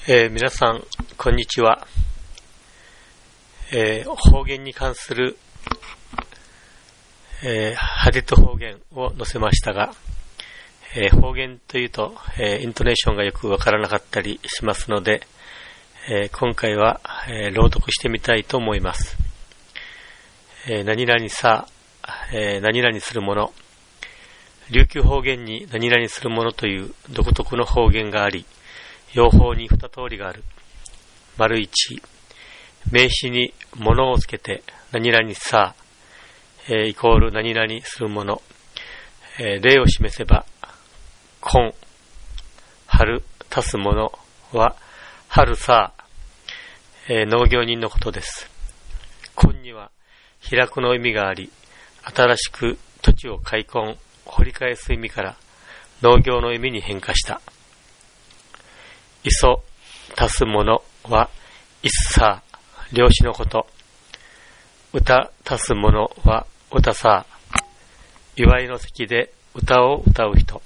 皆さんこんにちは。方言に関する、ハディット方言を載せましたが、方言というと、イントネーションがよくわからなかったりしますので、今回は、朗読してみたいと思います。何々さ、何々するもの、琉球方言に何々するものという独特の方言があり、用法に二通りがある。丸一、名詞に物をつけて何々さ、イコール何々するもの、例を示せば、今、春、足すものは、春さ、農業人のことです。今には、開くの意味があり、新しく土地を開墾、掘り返す意味から農業の意味に変化した。磯、足すものは、一さ、漁師のこと。歌、足すものは、歌さ、祝いの席で歌を歌う人。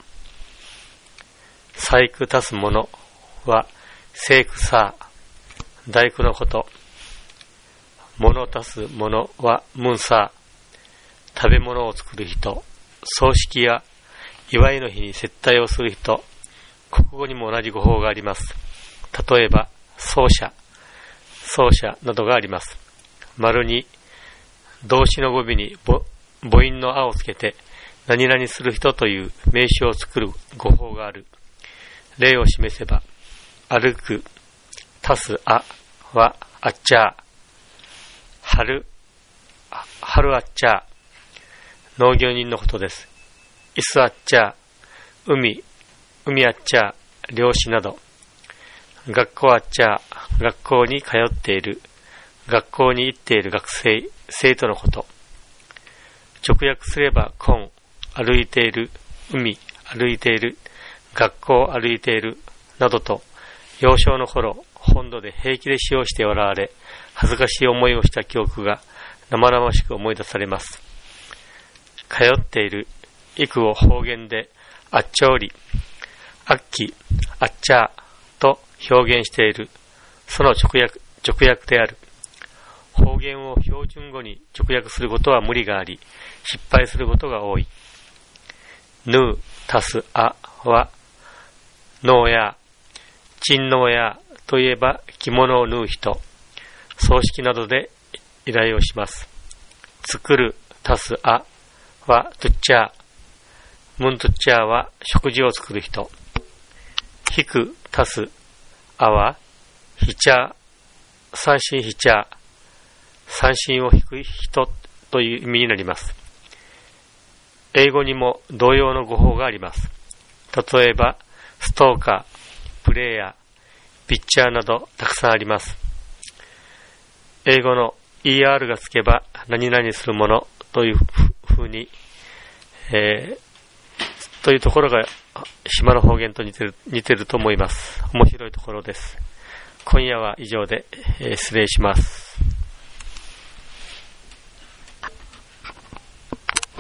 細工足すものは、細工さ、大工のこと。物足すものは、ムンさ、食べ物を作る人。葬式や祝いの日に接待をする人。国語にも同じ語法があります。例えば、奏者などがあります。丸に、動詞の語尾に母音のあをつけて、何々する人という名詞を作る語法がある。例を示せば、歩く、足すあは、あっちゃー。春あっちゃー。農業人のことです。いすあっちゃー。海あっちゃー。漁師など。学校あっちゃー。学校に通っている。学校に行っている学生、生徒のこと。直訳すれば、今、歩いている、海、歩いている、学校歩いている、などと、幼少の頃、本土で平気で使用して笑われ、恥ずかしい思いをした記憶が生々しく思い出されます。通っている、行くを方言で、あっちょおり、あっき、あっちゃーと表現している、その直訳である。方言を標準語に直訳することは無理があり、失敗することが多い。ぬ、足すあは、農や、珍農やといえば着物を縫う人、葬式などで依頼をします。作る、足すあは、トゥッチャー、ムントゥッチャーは食事を作る人。引く、足すあは、ひちゃ、三振ひちゃ、三振を引く人という意味になります。英語にも同様の語法があります。例えば、ストーカー、プレイヤー、ピッチャーなどたくさんあります。英語の ER がつけば何々するものというふうに、というところが島の方言と似てると思います。面白いところです。今夜は以上で、失礼します。